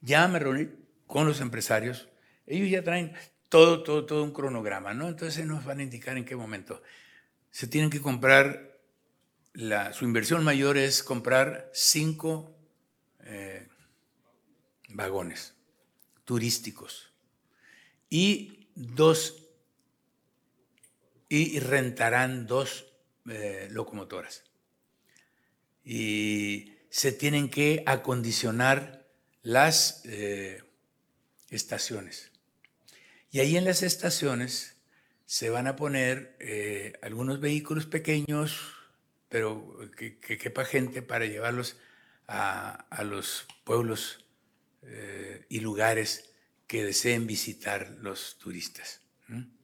Ya me reuní con los empresarios, ellos ya traen todo un cronograma, ¿no? Entonces nos van a indicar en qué momento. Se tienen que comprar, su inversión mayor es comprar 5 vagones turísticos y rentarán 2 locomotoras. Y se tienen que acondicionar las estaciones. Y ahí en las estaciones se van a poner algunos vehículos pequeños, pero que quepa gente para llevarlos a los pueblos y lugares que deseen visitar los turistas.